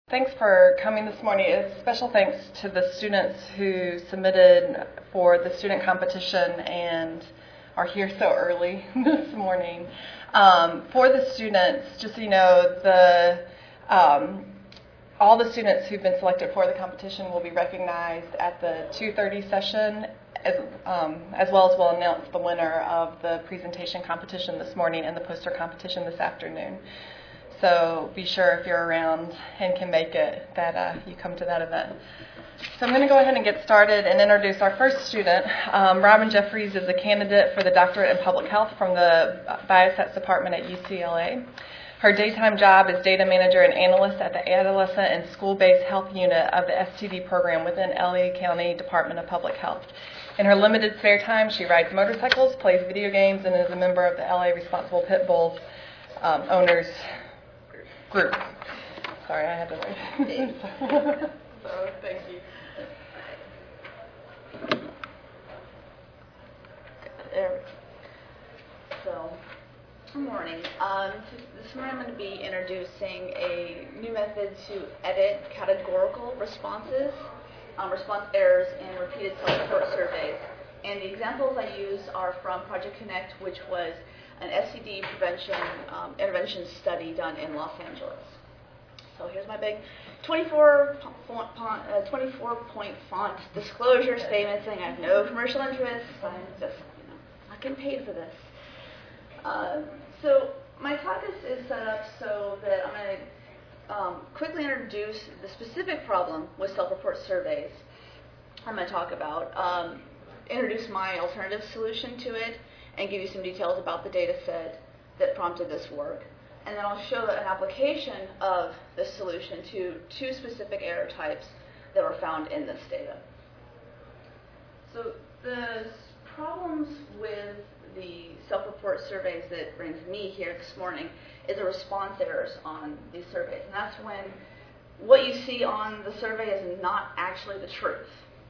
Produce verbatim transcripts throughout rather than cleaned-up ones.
Thanks for coming this morning. A special thanks to the students who submitted for the student competition and are here so early this morning. Um, for the students, just so you know, the um, all the students who've been selected for the competition will be recognized at the two thirty session, as, um, as well as we'll announce the winner of the presentation competition this morning and the poster competition this afternoon. So be sure if you're around and can make it that uh, you come to that event. So I'm going to go ahead and get started and introduce our first student. Um, Robin Jeffries is a candidate for the doctorate in public health from the Biostats department at U C L A. Her daytime job is data manager and analyst at the adolescent and school-based health unit of the S T D program within L A County Department of Public Health. In her limited spare time, she rides motorcycles, plays video games, and is a member of the L A Responsible Pit Bulls um, owners group. Sorry, I had to wait. So, thank you. There. So, good morning. Um, this morning I'm going to be introducing a new method to edit categorical responses, um, response errors, and repeated self-report surveys. And the examples I use are from Project Connect, which was an S T D prevention um, intervention study done in Los Angeles. So here's my big twenty-four point font disclosure statement saying I have no commercial interests. I'm just, you know, not getting paid for this. Uh, so my talk is, is set up so that I'm going to um, quickly introduce the specific problem with self-report surveys I'm going to talk about, um, introduce my alternative solution to it, and give you some details about the data set that prompted this work. And then I'll show an application of this solution to two specific error types that were found in this data. So the problems with the self-report surveys that brings me here this morning is the response errors on these surveys. And that's when what you see on the survey is not actually the truth.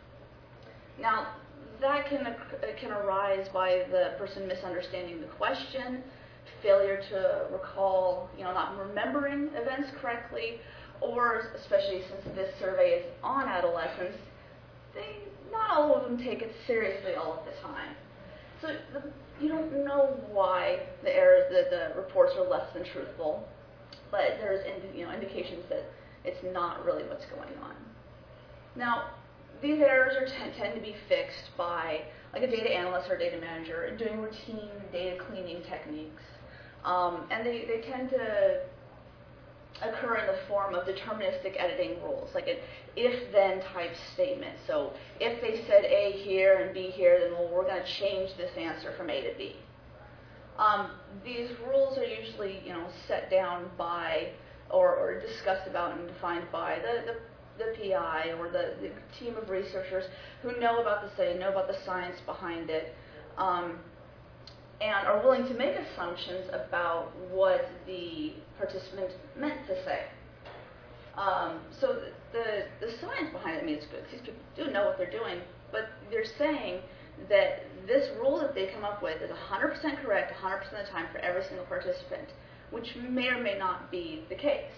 Now, that can, can arise by the person misunderstanding the question, failure to recall, you know, not remembering events correctly, or especially since this survey is on adolescents, they, not all of them take it seriously all of the time. So the, you don't know why the errors, the, the reports are less than truthful, but there's you know, indications that it's not really what's going on. Now, these errors are t- tend to be fixed by like a data analyst or data manager doing routine data cleaning techniques. Um, and they, they tend to occur in the form of deterministic editing rules, like an if-then type statement. So if they said A here and B here, then well, we're going to change this answer from A to B. Um, these rules are usually you know, set down by or, or discussed about and defined by the, the the P I or the, the team of researchers who know about the study, know about the science behind it, um, and are willing to make assumptions about what the participant meant to say. Um, so the, the science behind it means good. These people do know what they're doing, but they're saying that this rule that they come up with is one hundred percent correct one hundred percent of the time for every single participant, which may or may not be the case.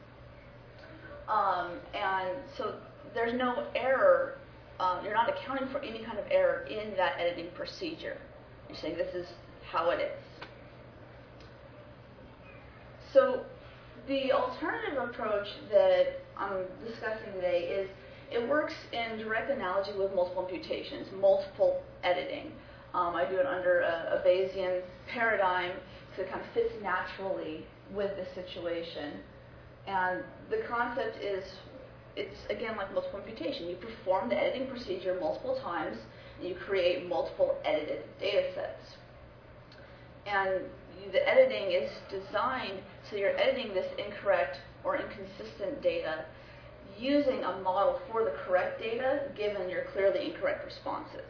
Um, and so there's no error, um, you're not accounting for any kind of error in that editing procedure. You're saying this is how it is. So the alternative approach that I'm discussing today is it works in direct analogy with multiple imputations, multiple editing. Um, I do it under a, a Bayesian paradigm, so it kind of fits naturally with the situation. And the concept is, it's again like multiple imputation. You perform the editing procedure multiple times, and you create multiple edited data sets. And the editing is designed so you're editing this incorrect or inconsistent data using a model for the correct data given your clearly incorrect responses.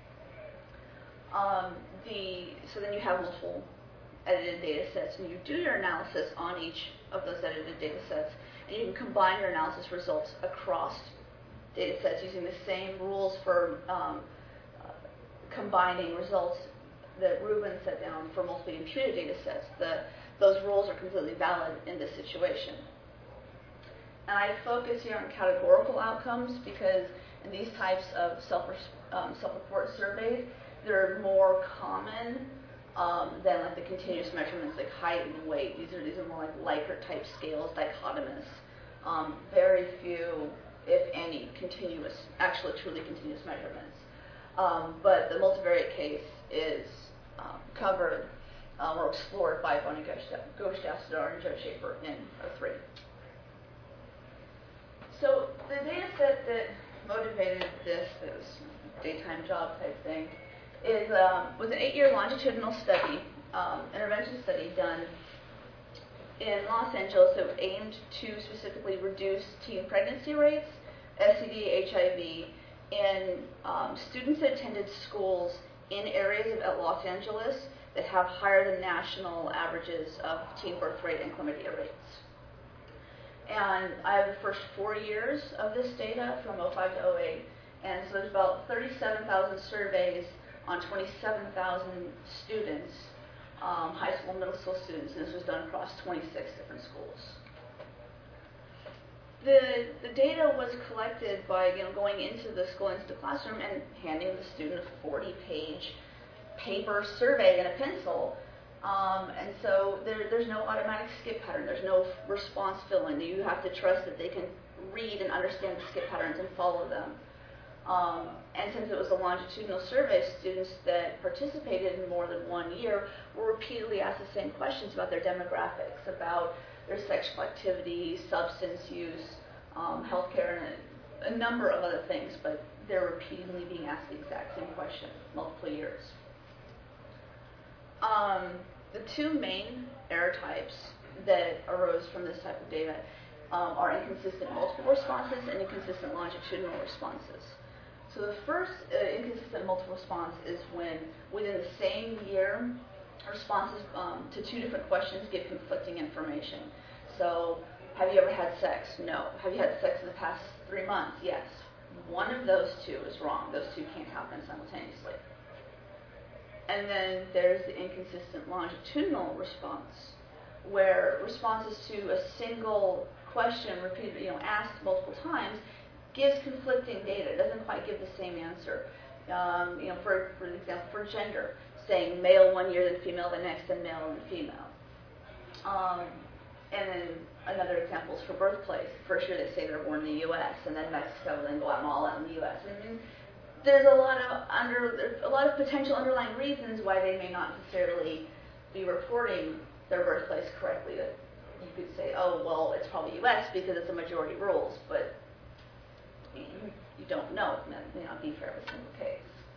Um, the, so then you have multiple edited data sets, and you do your analysis on each of those edited data sets, and you can combine your analysis results across data sets using the same rules for um, uh, combining results that Ruben set down for multiply imputed data sets. The, those rules are completely valid in this situation. And I focus here on categorical outcomes because in these types of self, um, self-report surveys, they're more common um, than like the continuous measurements like height and weight. These are, these are more like Likert type scales, dichotomous. Um, very few, if any, continuous, actually truly continuous measurements. Um, but the multivariate case is um, covered um, or explored by Bonnie Ghosh-Dastadar and Joe Schaefer in oh three. So the data set that motivated this, this daytime job type thing, is um, was an eight-year longitudinal study, um, intervention study done in Los Angeles that aimed to specifically reduce teen pregnancy rates, S T D, H I V, in um, students that attended schools in areas of Los Angeles that have higher than national averages of teen birth rate and chlamydia rates. And I have the first four years of this data from oh five to oh eight, and so there's about thirty-seven thousand surveys on twenty-seven thousand students, um, high school, middle school students, and this was done across twenty-six different schools. The, the data was collected by you know, going into the school, into the classroom, and handing the student a forty-page paper survey and a pencil. Um, and so there, there's no automatic skip pattern. There's no response fill-in. You have to trust that they can read and understand the skip patterns and follow them. Um, and since it was a longitudinal survey, students that participated in more than one year were repeatedly asked the same questions about their demographics, about their sexual activity, substance use, um, healthcare, and a, a number of other things, but they're repeatedly being asked the exact same question, multiple years. Um, the two main error types that arose from this type of data um, are inconsistent multiple responses and inconsistent longitudinal responses. So the first uh, inconsistent multiple response is when within the same year, responses um, to two different questions give conflicting information. So, have you ever had sex? No. Have you had sex in the past three months? Yes. One of those two is wrong. Those two can't happen simultaneously. And then there's the inconsistent longitudinal response, where responses to a single question repeated, you know, asked multiple times, gives conflicting data. It doesn't quite give the same answer. Um, you know, for for example, for gender, saying male one year, then female the next, and male and female. Um, and then another example is for birthplace. First year they say they're born in the U S, and then Mexico, then Guatemala, and the U S. And there's a lot of under there's a lot of potential underlying reasons why they may not necessarily be reporting their birthplace correctly. That you could say, oh well, it's probably U S because it's a majority rules, but you, you don't know. That may not be for every single case.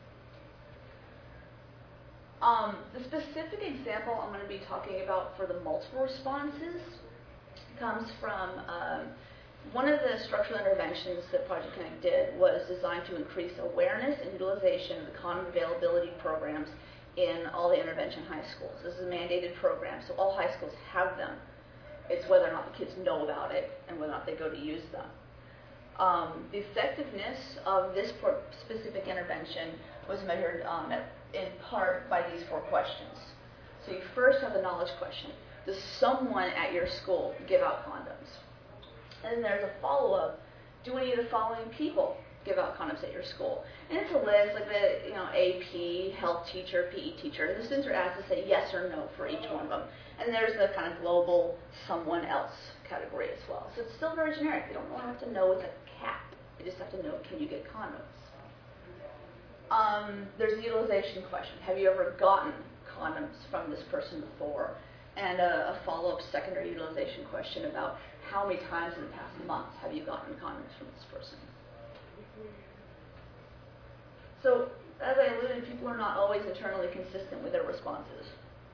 Um, the specific example I'm going to be talking about for the multiple responses comes from um, one of the structural interventions that Project Connect did was designed to increase awareness and utilization of the condom availability programs in all the intervention high schools. This is a mandated program, so all high schools have them. It's whether or not the kids know about it and whether or not they go to use them. Um, the effectiveness of this specific intervention was measured um, at, in part by these four questions. So you first have the knowledge question. Does someone at your school give out condoms? And then there's a follow-up. Do any of the following people give out condoms at your school? And it's a list, like the you know A P, health teacher, P E teacher. And the students are asked to say yes or no for each one of them. And there's the kind of global someone else category as well. So it's still very generic. They don't really have to know it's a cap. They just have to know, can you get condoms? Um, there's a utilization question. Have you ever gotten condoms from this person before? And a, a follow-up secondary utilization question about how many times in the past month have you gotten condoms from this person? So, as I alluded, people are not always internally consistent with their responses.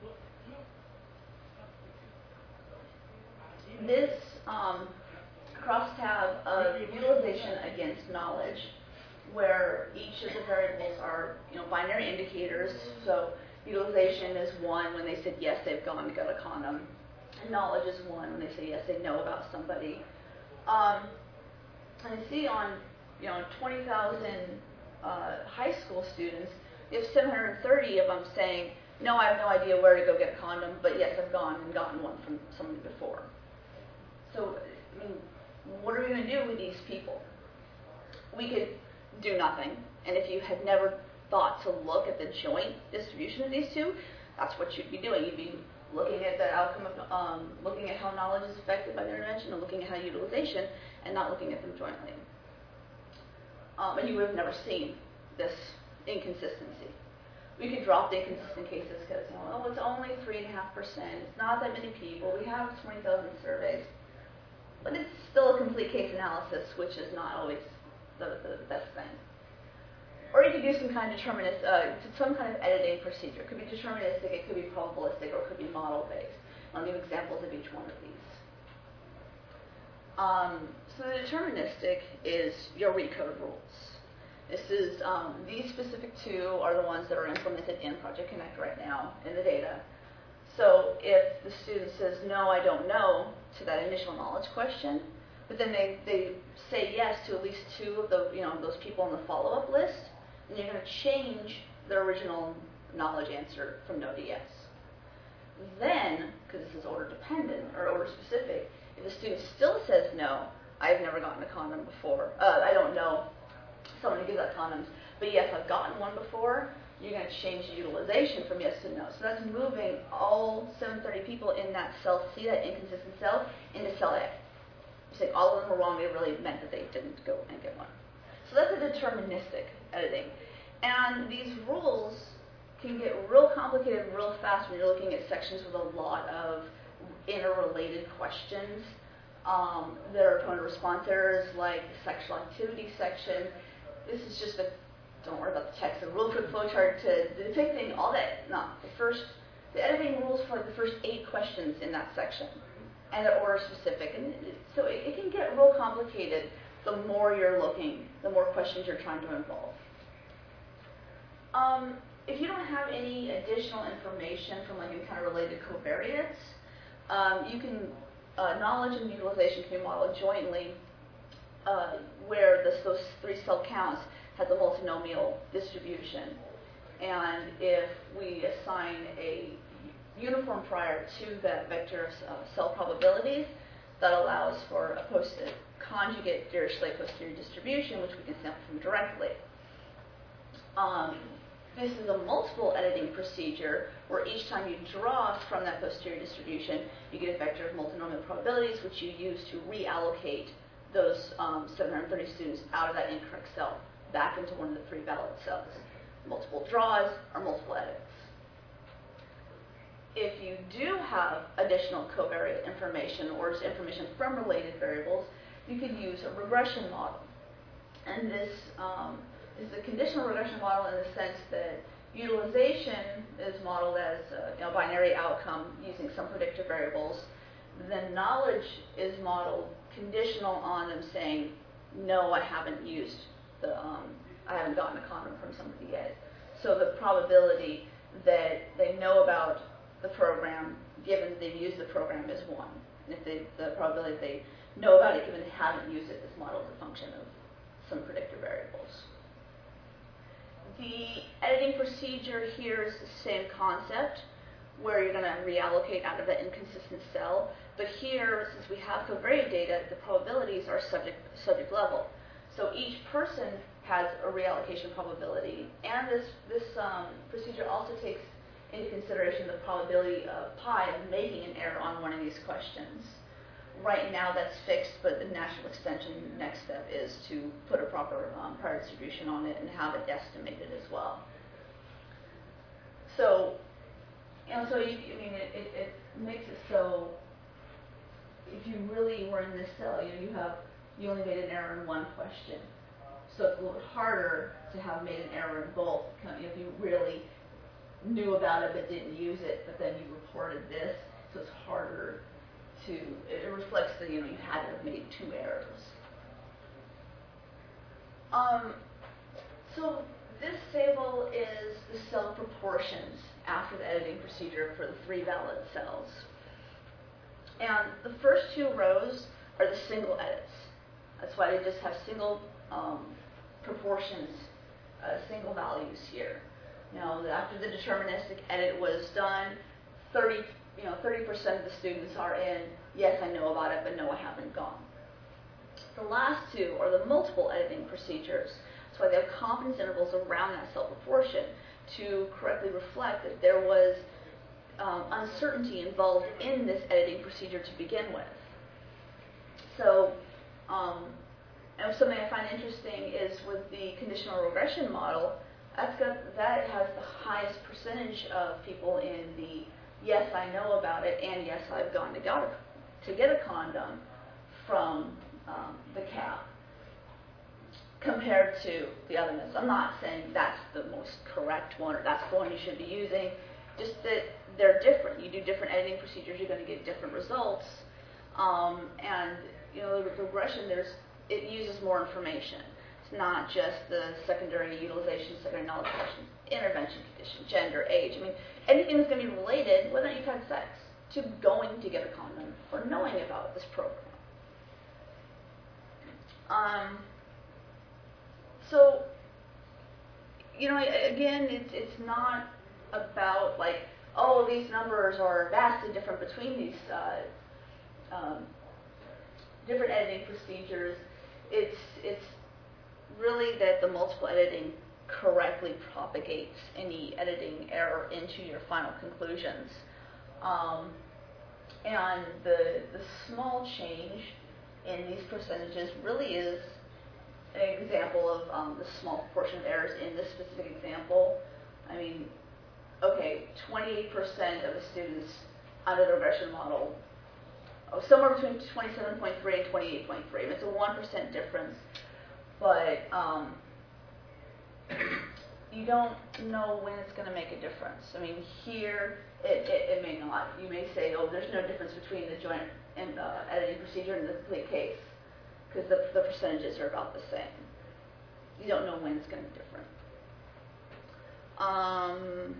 This um, crosstab of utilization against knowledge, where each of the variables are, you know, binary indicators. So utilization is one when they said yes, they've gone and got a condom. And knowledge is one when they say yes, they know about somebody. Um, and you see on, you know, twenty thousand uh, high school students, you have seven hundred thirty of them saying, no, I have no idea where to go get a condom, but yes, I've gone and gotten one from somebody before. So, I mean, what are going to do with these people? We could do nothing, and if you had never thought to look at the joint distribution of these two, that's what you'd be doing. You'd be looking at the outcome of, um, looking at how knowledge is affected by the intervention, and looking at how utilization, and not looking at them jointly. Um, and you would have never seen this inconsistency. We could drop the inconsistent cases because, you know, oh, it's only three and a half percent. It's not that many people. We have twenty thousand surveys, but it's still a complete case analysis, which is not always the, the best thing. Or you could do some kind of determinist, uh, some kind of editing procedure. It could be deterministic, it could be probabilistic, or it could be model-based. I'll give examples of each one of these. Um, so the deterministic is your recode rules. This is, um, these specific two are the ones that are implemented in Project Connect right now in the data. So if the student says, no, I don't know, to that initial knowledge question, but then they, they say yes to at least two of the, you know, those people on the follow-up list, then you're going to change their original knowledge answer from no to yes. Then, because this is order dependent or order specific, if the student still says no, I've never gotten a condom before, uh, I don't know someone who gives out condoms, but yes, I've gotten one before, you're going to change the utilization from yes to no. So that's moving all seven hundred thirty people in that cell C, that inconsistent cell, into cell A. You're saying all of them were wrong, they really meant that they didn't go and get one. So that's a deterministic editing. And these rules can get real complicated real fast when you're looking at sections with a lot of interrelated questions. Um, there are prone to response errors like the sexual activity section. This is just a, don't worry about the text, a real quick flowchart to depicting all that, no, the first, the editing rules for like the first eight questions in that section. And they're order specific. And so it, it can get real complicated the more you're looking, the more questions you're trying to involve. Um, if you don't have any additional information from like any kind of related covariates, um, you can, uh, knowledge and utilization can be modeled jointly uh, where this, those three cell counts has a multinomial distribution. And if we assign a uniform prior to that vector of uh, cell probabilities, that allows for a post conjugate Dirichlet posterior distribution, which we can sample from directly. Um, this is a multiple editing procedure where each time you draw from that posterior distribution, you get a vector of multinomial probabilities, which you use to reallocate those um, seven hundred thirty students out of that incorrect cell back into one of the three valid cells. Multiple draws or multiple edits. If you do have additional covariate information or information from related variables, you can use a regression model. And this um, is a conditional regression model in the sense that utilization is modeled as a you know, binary outcome using some predictor variables. Then knowledge is modeled conditional on them saying, no, I haven't used the, um, I haven't gotten a condom from somebody yet. So the probability that they know about the program, given they've used the program, is one. And if they, the probability they know about it, given they haven't used it, is modeled as a function of some predictor variables. The editing procedure here is the same concept, where you're going to reallocate out of that inconsistent cell. But here, since we have covariate data, the probabilities are subject, subject level. So each person has a reallocation probability. And this, this um, procedure also takes into consideration the probability of pi of making an error on one of these questions. Right now that's fixed, but the natural extension next step is to put a proper um, prior distribution on it and have it estimated as well. So, you know, so you, I mean, it, it, it makes it so if you really were in this cell, you know, you have, you only made an error in one question. So it's a little bit harder to have made an error in both. You know, if you really knew about it but didn't use it, but then you reported this, so it's harder to, it reflects that, you know, you had to have made two errors. Um, so this table is the cell proportions after the editing procedure for the three valid cells. And the first two rows are the single edits. That's why they just have single um, proportions, uh, single values here. You know, after the deterministic edit was done, thirty, you know, thirty percent of the students are in, yes, I know about it, but no, I haven't gone. The last two are the multiple editing procedures. So they have confidence intervals around that cell proportion to correctly reflect that there was um, uncertainty involved in this editing procedure to begin with. So, um, and something I find interesting is with the conditional regression model, that's got, that has the highest percentage of people in the yes, I know about it, and yes, I've gone to, got a, to get a condom from um, the C A P compared to the other methods. I'm not saying that's the most correct one or that's the one you should be using, just that they're different. You do different editing procedures, you're going to get different results. Um, and you know, the regression, there's, it uses more information. It's not just the secondary utilization, secondary knowledge questions, intervention condition, gender, age. I mean, anything that's going to be related, whether you've had sex, to going to get a condom or knowing about this program. Um, so, you know, again, it's, it's not about like, oh, these numbers are vastly different between these uh, um, different editing procedures. It's, it's really that the multiple editing correctly propagates any editing error into your final conclusions. Um, and the, the small change in these percentages really is an example of um, the small proportion of errors in this specific example. I mean, okay, twenty-eight percent of the students under the regression model, oh, somewhere between twenty-seven point three and twenty-eight point three. It's a one percent difference, but um, you don't know when it's going to make a difference. I mean, here, it, it, it may not. You may say, oh, there's no difference between the joint and uh, editing procedure and the complete case, because the, the percentages are about the same. You don't know when it's going to be different. Um,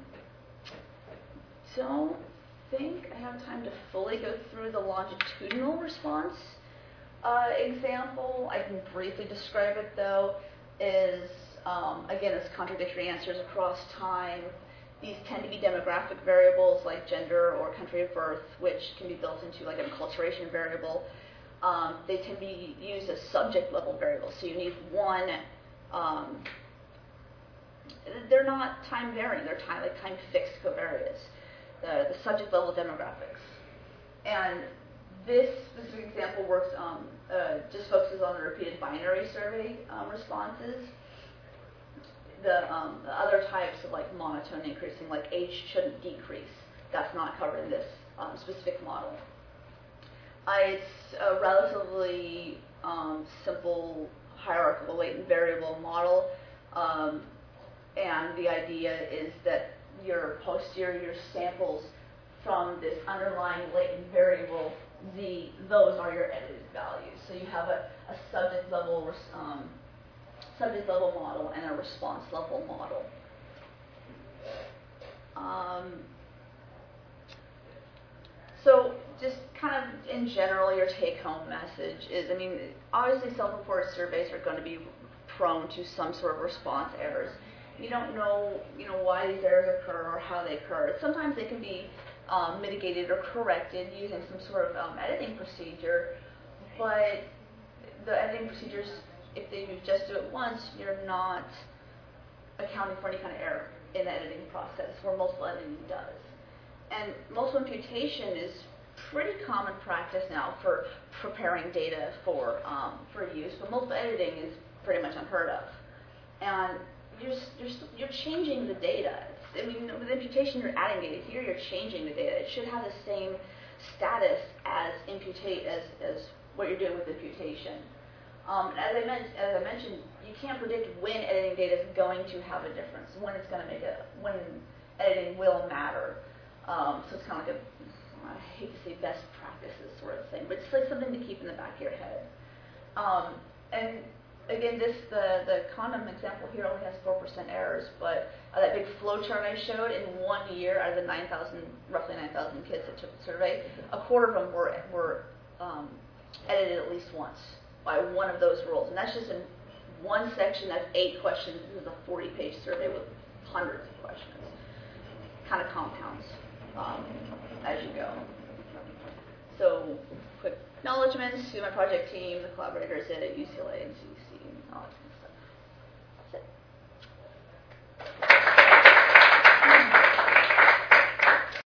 don't think I have time to fully go through the longitudinal response uh, example. I can briefly describe it, though, is, um, again, it's contradictory answers across time. These tend to be demographic variables like gender or country of birth, which can be built into like an acculturation variable. Um, they tend to be used as subject-level variables, so you need one. Um, they're not time-varying; they're time like time-fixed covariates. The, the subject-level demographics, and this specific example works. Um, uh, just focuses on the repeated binary survey um, responses. The, um, the other types of like monotone increasing, like age shouldn't decrease. That's not covered in this um, specific model. Uh, it's a relatively um, simple hierarchical latent variable model, um, and the idea is that your posterior samples from this underlying latent variable Z, those are your edited values. So you have a, a subject level um, subject level model and a response level model. Um, so just kind of in general, your take-home message is, I mean, obviously self-reported surveys are going to be prone to some sort of response errors. You don't know, you know, why these errors occur or how they occur. Sometimes they can be um, mitigated or corrected using some sort of um, editing procedure, but the editing procedures, if they just do it once, you're not accounting for any kind of error in the editing process, where multiple editing does. And multiple imputation is pretty common practice now for preparing data for um, for use, but multiple editing is pretty much unheard of. And you're, you're, you're changing the data. It's, I mean, with imputation, you're adding data. Here, you're changing the data. It should have the same status as imputate as, as what you're doing with imputation. Um, as, I men- as I mentioned, you can't predict when editing data is going to have a difference, when it's going to make a, when editing will matter. Um, so it's kind of like a, I hate to say best practices sort of thing, but it's like something to keep in the back of your head. Um, and again, this the, the condom example here only has four percent errors, but uh, that big flow chart I showed, in one year, out of the nine thousand, roughly nine thousand kids that took the survey, a quarter of them were, were um, edited at least once by one of those rules. And that's just in one section. That's eight questions. This is a forty-page survey with hundreds of questions. Kind of compounds um, as you go. So, quick acknowledgements to my project team, the collaborators at U C L A and C D C, and all that